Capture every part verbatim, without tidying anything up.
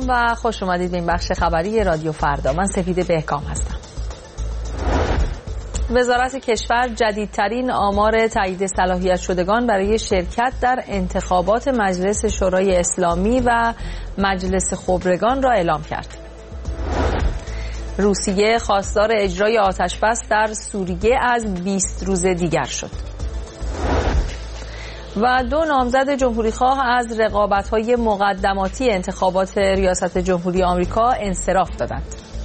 و خوش اومدید به این بخش خبری رادیو فردا. من سپیده بهکام هستم. وزارت کشور جدیدترین آمار تایید صلاحیت شدگان برای شرکت در انتخابات مجلس شورای اسلامی و مجلس خبرگان را اعلام کرد. روسیه خواستار اجرای آتشبس در سوریه از بیست روز دیگر شد. و دو نامزد جمهوریخواه از رقابت‌های مقدماتی انتخابات ریاست جمهوری آمریکا انصراف دادند.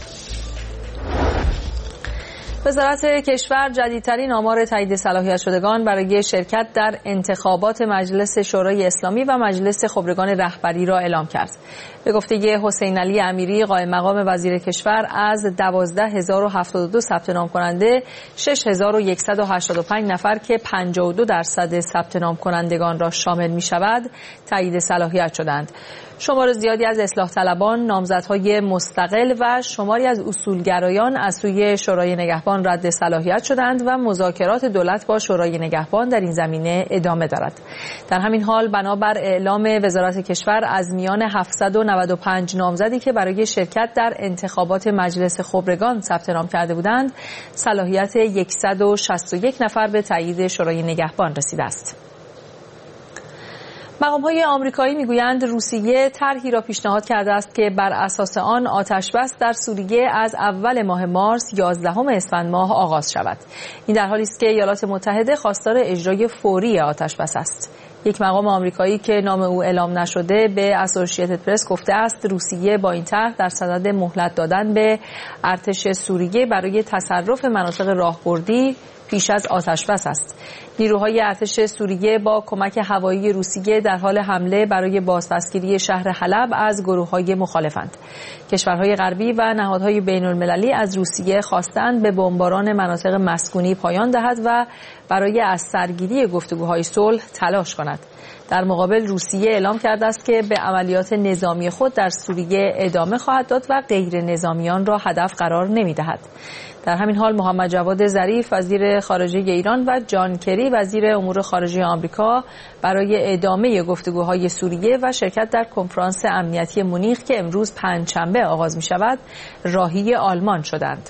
وزارت کشور جدیدترین آمار تایید صلاحیت شدگان برای شرکت در انتخابات مجلس شورای اسلامی و مجلس خبرگان رهبری را اعلام کرد. به گفته حسین علی امیری قائم مقام وزیر کشور، از دوازده هزار و هفتاد و دو ثبت نام کننده شش هزار و صد و هشتاد و پنج نفر که پنجاه و دو درصد ثبت نام کنندگان را شامل می شود تایید صلاحیت شدند. شمار زیادی از اصلاح طلبان، نامزدهای مستقل و شماری از اصولگرایان از سوی شورای نگهبان رد صلاحیت شدند و مذاکرات دولت با شورای نگهبان در این زمینه ادامه دارد. در همین حال بنابر اعلام وزارت کشور، از میان هفتصد و نود و پنج نامزدی که برای شرکت در انتخابات مجلس خبرگان ثبت نام کرده بودند، صلاحیت صد و شصت و یک نفر به تایید شورای نگهبان رسیده است. مقام‌های آمریکایی میگویند روسیه طرحی را پیشنهاد کرده است که بر اساس آن آتشبس در سوریه از اول ماه مارس یازدهم اسفند ماه آغاز شود. این در حالی است که ایالات متحده خواستار اجرای فوری آتشبس است. یک مقام آمریکایی که نام او اعلام نشده به اسوسییتد پرس گفته است روسیه با این طرح در صدد مهلت دادن به ارتش سوریه برای تصرف مناطق راهبردی پیش از آتشبس است. نیروهای ارتش سوریه با کمک هوایی روسیه در حال حمله برای بازپسگیری شهر حلب از گروه‌های مخالفند. کشورهای غربی و نهادهای بین‌المللی از روسیه خواستند به بمباران مناطق مسکونی پایان دهد و برای از سرگیری گفتگوهای صلح تلاش کند. در مقابل روسیه اعلام کرده است که به عملیات نظامی خود در سوریه ادامه خواهد داد و غیر نظامیان را هدف قرار نمی‌دهد. در همین حال محمد جواد ظریف وزیر خارجه ایران و جان کری وزیر امور خارجه آمریکا برای ادامه گفتگوهای سوریه و شرکت در کنفرانس امنیتی مونیخ که امروز پنجشنبه آغاز می شود راهی آلمان شدند.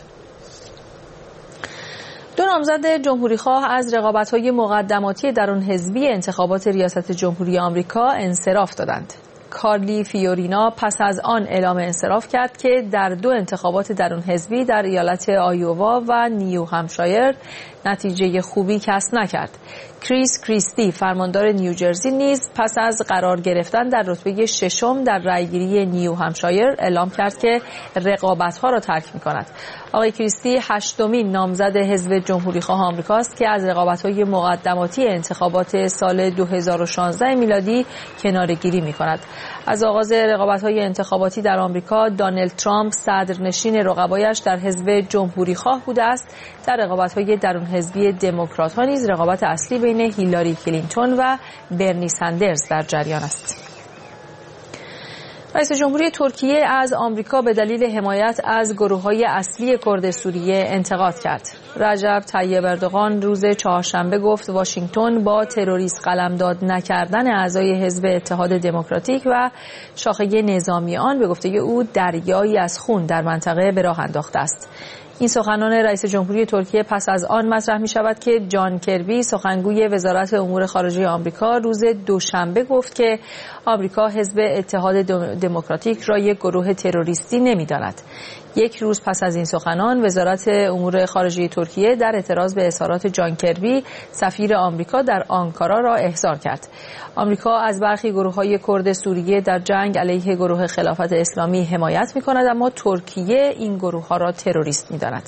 دو نامزد جمهوریخواه از رقابت‌های مقدماتی درون حزبی انتخابات ریاست جمهوری آمریکا انصراف دادند. کارلی فیورینا پس از آن اعلام انصراف کرد که در دو انتخابات درون حزبی در ایالت آیووا و نیو همشایر نتیجه خوبی کسب نکرد. کریس کریستی فرماندار نیوجرسی نیز پس از قرار گرفتن در رتبه ششم در رأیگیری نیو همشایر اعلام کرد که رقابت‌ها را ترک می‌کند. آقای کریستی هشتمین نامزد حزب جمهوریخواه آمریکاست که از رقابت‌های مقدماتی انتخابات سال دو هزار و شانزده میلادی کناره‌گیری می‌کند. از آغاز رقابت‌های انتخاباتی در آمریکا، دونالد ترامپ صدرنشین رقبایش در حزب جمهوریخواه بوده است. در رقابت‌های درون حزبی دموکرات‌ها نیز رقابت اصلی بین هیلاری کلینتون و برنی سندرز در جریان است. رئیس جمهوری ترکیه از آمریکا به دلیل حمایت از گروه‌های اصلی کرد سوریه انتقاد کرد. رجب طیب اردوغان روز چهارشنبه گفت واشنگتن با تروریست قلمداد نکردن اعضای حزب اتحاد دموکراتیک و شاخه نظامی آن به گفته او دریایی از خون در منطقه به راه انداخته است. این سخنان رئیس جمهوری ترکیه پس از آن مطرح می شود که جان کربی سخنگوی وزارت امور خارجه آمریکا روز دوشنبه گفت که آمریکا حزب اتحاد دموکراتیک را یک گروه تروریستی نمی داند. یک روز پس از این سخنان وزارت امور خارجه ترکیه در اعتراض به اظهارات جان کربی سفیر آمریکا در آنکارا را احضار کرد. آمریکا از برخی گروه‌های کرد سوریه در جنگ علیه گروه خلافت اسلامی حمایت می‌کند، اما ترکیه این گروه‌ها را تروریست می‌داند.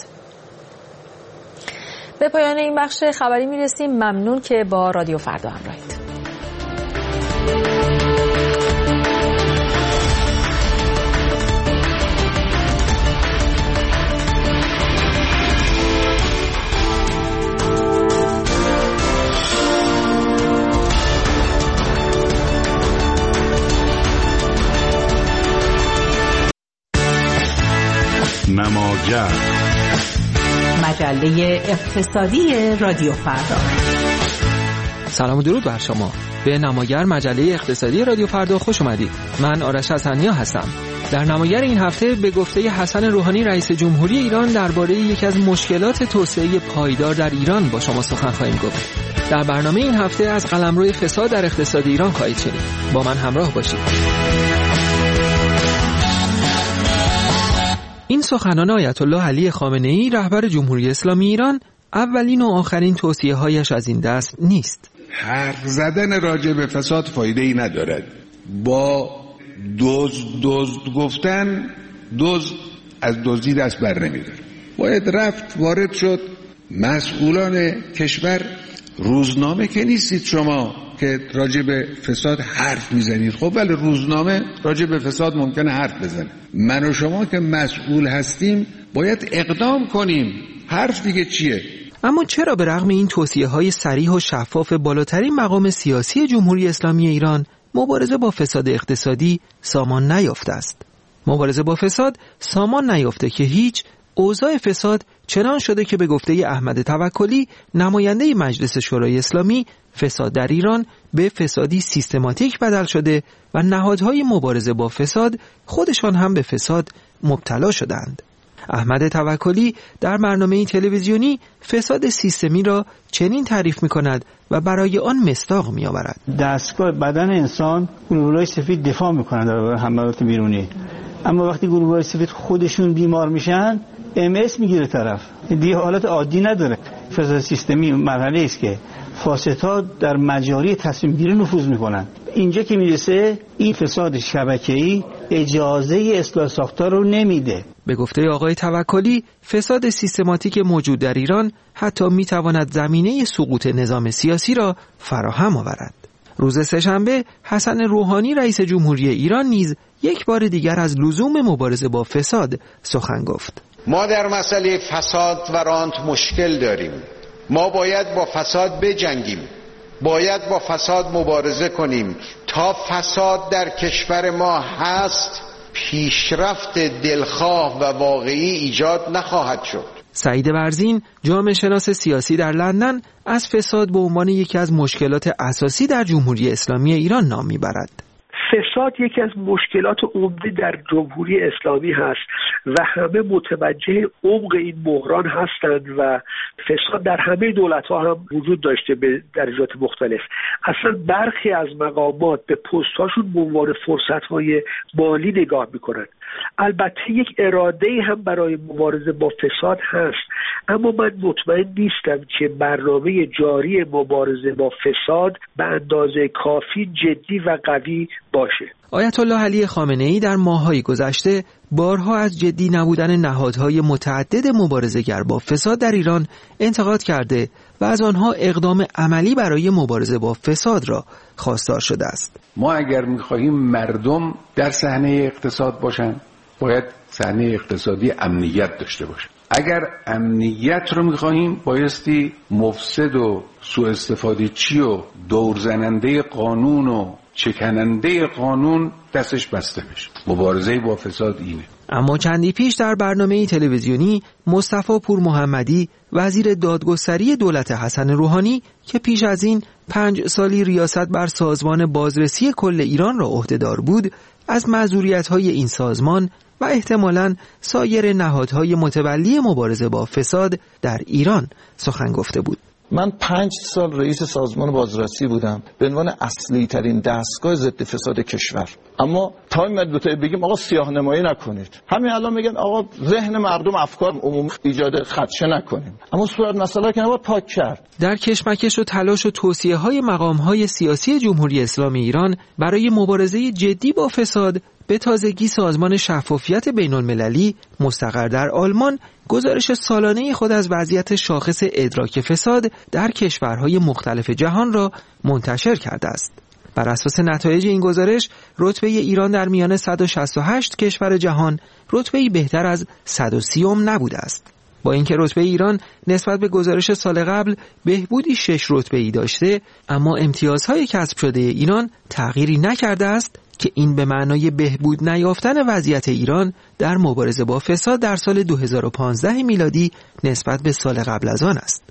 به پایان این بخش خبری می‌رسیم. ممنون که با رادیو فردا همراهید. نماگر مجله اقتصادی رادیو فردا. سلام و درود بر شما. به نماگر مجله اقتصادی رادیو فردا خوش اومدید. من آرش حسنیا هستم. در نمایر این هفته به گفته حسن روحانی رئیس جمهوری ایران درباره یکی از مشکلات توسعه پایدار در ایران با شما سخن خواهیم گفت. در برنامه این هفته از قلمرو فساد در اقتصاد ایران خواهید شنید. با من همراه باشید. این سخنان آیت الله علی خامنه‌ای رهبر جمهوری اسلامی ایران اولین و آخرین توصیه‌هایش از این دست نیست. حرف زدن راجع به فساد فایده‌ای ندارد. با دزد دزد گفتن دزد از دزدی دست بر نمی‌داره. باید رفت وارد شد. مسئولان کشور روزنامه که نیستید شما که راجع به فساد حرف میزنید. خب ولی روزنامه راجع به فساد ممکنه حرف بزنه. من و شما که مسئول هستیم باید اقدام کنیم. حرف دیگه چیه؟ اما چرا به رغم این توصیه‌های صریح و شفاف بالاترین مقام سیاسی جمهوری اسلامی ایران مبارزه با فساد اقتصادی سامان نیافته است؟ مبارزه با فساد سامان نیافته که هیچ، اوضاع فساد چنان شده که به گفته احمد توکلی نماینده مجلس شورای اسلامی، فساد در ایران به فسادی سیستماتیک بدل شده و نهادهای مبارزه با فساد خودشان هم به فساد مبتلا شدند. احمد توکلی در برنامه تلویزیونی فساد سیستمی را چنین تعریف می کند و برای آن مصداق می آورد. دستگاه بدن انسان گلوله‌های سفید دفاع می کنند در حملات بیرونی، اما وقتی گلوله‌های سفید خودشون بیمار میشن ام اس میگیره طرف، دیگه حالت عادی نداره. فساد سیستمی مرحله است که فاسدها در مجاری تصمیم گیری نفوذ میکنن. اینجا که میرسه این فساد شبکه‌ای اجازه اصلاح ساختار رو نمیده. به گفته آقای توکلی فساد سیستماتیک موجود در ایران حتی میتواند زمینه سقوط نظام سیاسی را فراهم آورد. روز سه‌شنبه حسن روحانی رئیس جمهوری ایران نیز یک بار دیگر از لزوم مبارزه با فساد سخن گفت. ما در مسئله فساد و رانت مشکل داریم. ما باید با فساد بجنگیم. باید با فساد مبارزه کنیم. تا فساد در کشور ما هست پیشرفت دلخواه و واقعی ایجاد نخواهد شد. سعید برزین، جامعه شناس سیاسی در لندن، از فساد به عنوان یکی از مشکلات اساسی در جمهوری اسلامی ایران نام میبرد. فساد یکی از مشکلات عمده در جمهوری اسلامی هست و همه متوجه عمق این بحران هستند و فساد در همه دولت‌ها هم وجود داشته به درجات مختلف. اصلا برخی از مقامات به پست‌هاشون به عنوان فرصت‌های مالی نگاه می‌کنند. البته یک اراده‌ای هم برای مبارزه با فساد هست، اما من مطمئن نیستم که برنامه جاری مبارزه با فساد به اندازه کافی جدی و قوی باشه. آیت الله علی خامنه‌ای در ماه‌های گذشته بارها از جدی نبودن نهادهای متعدد مبارزه‌گر با فساد در ایران انتقاد کرده و از آنها اقدام عملی برای مبارزه با فساد را خواستار شده است. ما اگر می‌خواهیم مردم در صحنه اقتصاد باشن باید صحنه اقتصادی امنیت داشته باشه. اگر امنیت رو می‌خواهیم بایستی مفسد و سوء استفاده چی و دورزننده قانون و چکننده قانون دستش بسته بشه. مبارزه با فساد اینه. اما چندی پیش در برنامه تلویزیونی مصطفی پور محمدی وزیر دادگستری دولت حسن روحانی که پیش از این پنج سالی ریاست بر سازمان بازرسی کل ایران را عهدهدار بود از معذوریت‌های این سازمان و احتمالاً سایر نهادهای متولی مبارزه با فساد در ایران سخن گفته بود. من پنج سال رئیس سازمان بازرسی بودم به عنوان اصلی ترین دستگاه ضد فساد کشور، اما تا این مدت بگیم آقا سیاه نمایی نکنید، همین الان میگن آقا ذهن مردم افکار عمومی ایجاد خدشه نکنیم، اما صورت مسئله که نباید پاک کرد. در کشمکش و تلاش و توصیه‌های مقام‌های سیاسی جمهوری اسلامی ایران برای مبارزه جدی با فساد، به تازگی سازمان شفافیت بین‌المللی مستقر در آلمان گزارش سالانه خود از وضعیت شاخص ادراک فساد در کشورهای مختلف جهان را منتشر کرده است. بر اساس نتایج این گزارش، رتبه ایران در میان صد و شصت و هشت کشور جهان رتبه‌ای بهتر از صد و سی نبوده است. با اینکه رتبه ایران نسبت به گزارش سال قبل بهبودی شش رتبه‌ای داشته، اما امتیازهای کسب شده ایران تغییری نکرده است که این به معنای بهبود نیافتن وضعیت ایران در مبارزه با فساد در سال دو هزار و پانزده میلادی نسبت به سال قبل از آن است.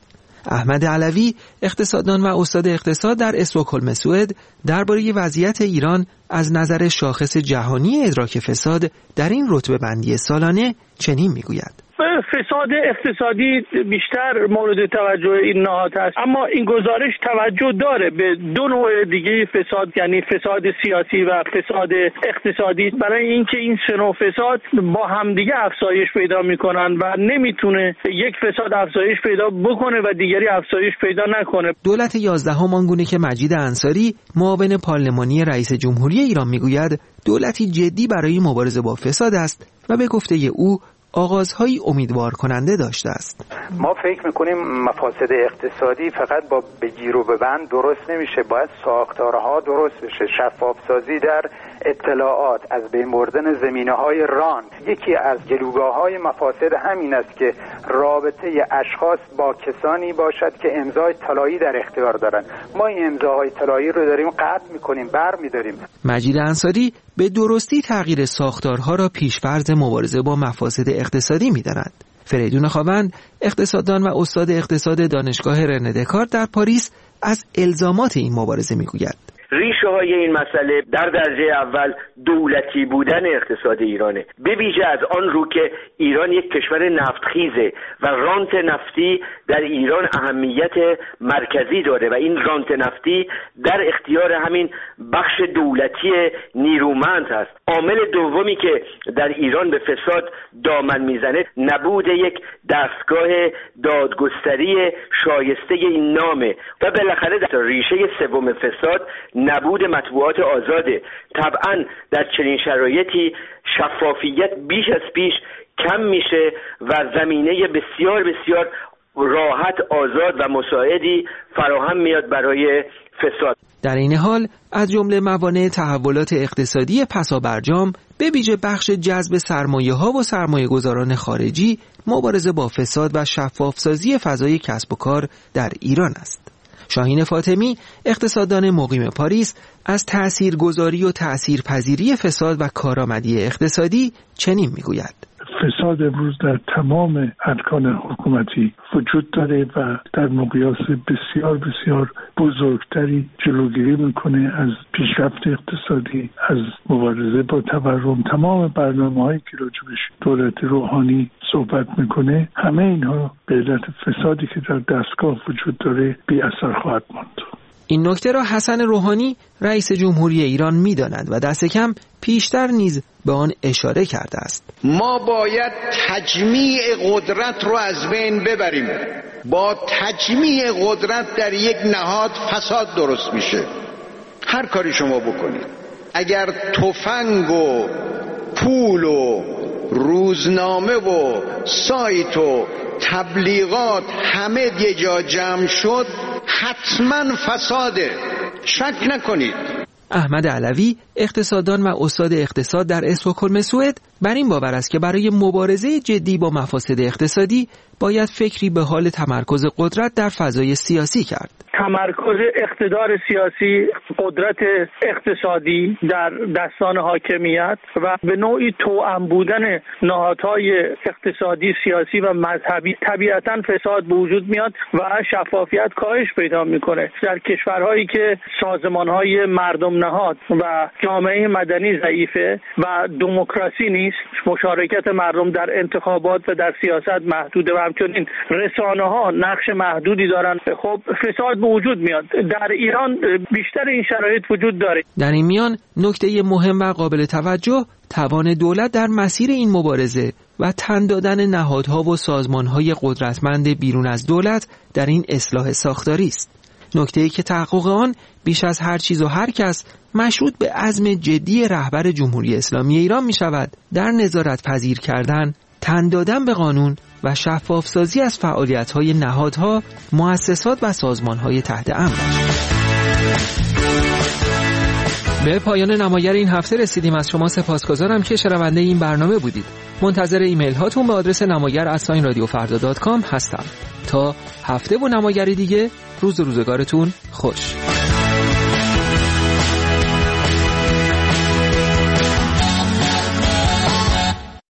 احمد علوی، اقتصاددان و استاد اقتصاد در استکهلم سوئد، درباره وضعیت ایران از نظر شاخص جهانی ادراک فساد در این رتبه بندی سالانه چنین میگوید: فساد اقتصادی بیشتر مورد توجه این نهاد است، اما این گزارش توجه داره به دو نوع دیگه فساد، یعنی فساد سیاسی و فساد اقتصادی، برای اینکه این سه نوع فساد با همدیگه افزایش پیدا میکنن و نمیتونه یک فساد افزایش پیدا بکنه و دیگری افزایش پیدا نکنه. دولت یازدهم آنگونه که مجید انصاری، معاون پارلمانی رئیس جمهوری ایران میگوید دولتی جدی برای مبارزه با فساد است و به گفته او آغازهای امیدوار کننده داشته است. ما فکر میکنیم مفاسد اقتصادی فقط با بگیر و ببند درست نمیشه، باید ساختارها درست بشه، شفاف سازی در اطلاعات، از بین بردن زمینه‌های رانت. یکی از جلوگاه‌های مفاسد همین است که رابطه اشخاص با کسانی باشد که امضای طلایی در اختیار دارن. ما این امضاهای طلایی رو داریم قطع میکنیم، بر می‌داریم. مجید انصاری به درستی تغییر ساختارها را پیش‌فرض مبارزه با مفاسد اقتصادی می‌داند. فریدون خاوند، اقتصاددان و استاد اقتصاد دانشگاه رنه دکارت در پاریس، از الزامات این مبارزه می‌گوید: ریشه های این مسئله در درجه اول دولتی بودن اقتصاد ایرانه، به ویژه از آن رو که ایران یک کشور نفتخیزه و رانت نفتی در ایران اهمیت مرکزی داره و این رانت نفتی در اختیار همین بخش دولتی نیرومند هست. عامل دومی که در ایران به فساد دامن میزنه نبود یک دستگاه دادگستری شایسته این نامه و بالاخره در ریشه سوم فساد نبود مطبوعات آزاده. طبعا در چنین شرایطی شفافیت بیش از پیش کم میشه و زمینه بسیار بسیار راحت، آزاد و مساعدی فراهم میاد برای فساد. در این حال از جمله موانع تحولات اقتصادی پسابرجام به ویژه بخش جذب سرمایه ها و سرمایه گذاران خارجی، مبارزه با فساد و شفافسازی فضای کسب و کار در ایران است. شاهین فاطمی، اقتصاددان مقیم پاریس، از تأثیرگذاری و تأثیرپذیری فساد و کارآمدی اقتصادی چنین میگوید: فساد امروز در تمام ارکان حکومتی وجود داره و در مقیاس بسیار بسیار بزرگتری جلوگیری میکنه از پیشرفت اقتصادی، از مبارزه با تورم. تمام برنامه‌هایی که راجبش دولت روحانی صحبت میکنه، همه اینها به علت فسادی که در دستگاه وجود داره بی اثر خواهد ماند. این نکته را حسن روحانی، رئیس جمهوری ایران می‌داند و دست کم پیشتر نیز به آن اشاره کرده است. ما باید تجمیع قدرت رو از بین ببریم. با تجمیع قدرت در یک نهاد فساد درست میشه. هر کاری شما بکنید، اگر تفنگ و پول و روزنامه و سایت و تبلیغات همه یه جا جمع شد، حتما فساده، شک نکنید. احمد علوی، اقتصاددان و استاد اقتصاد در استکهلم سوئد، بر این باور است که برای مبارزه جدی با مفاسد اقتصادی باید فکری به حال تمرکز قدرت در فضای سیاسی کرد. تمرکز اقتدار سیاسی، قدرت اقتصادی در دستان حاکمیت و به نوعی توأم بودن نهادهای اقتصادی، سیاسی و مذهبی، طبیعتاً فساد به وجود میاد و شفافیت کاهش پیدا میکنه. در کشورهایی که سازمانهای مردم نهاد و جامعه مدنی ضعیفه و دموکراسی نیست، مشارکت مردم در انتخابات و در سیاست محدوده و همچنین رسانه‌ها نقش محدودی دارن، خب فساد به وجود میاد. در ایران بیشتر این شرایط وجود داره. در این میان نکته مهم و قابل توجه توان دولت در مسیر این مبارزه و تن دادن نهادها و سازمانهای قدرتمند بیرون از دولت در این اصلاح ساختاری است. نکته‌ای که تحقق آن بیش از هر چیز و هر کس مشروط به عزم جدی رهبر جمهوری اسلامی ایران می شود در نظارت پذیر کردن، تن دادن به قانون و شفاف سازی از فعالیت‌های نهادها، مؤسسات و سازمان‌های تحت امر. به پایان نمایر این هفته رسیدیم. از شما سپاسگزارم که شنونده این برنامه بودید. منتظر ایمیل هاتون به آدرس نمایر ات رادیو فردا دات کام هستم. تا هفته و نمایری دیگه، روز و روزگارتون خوش.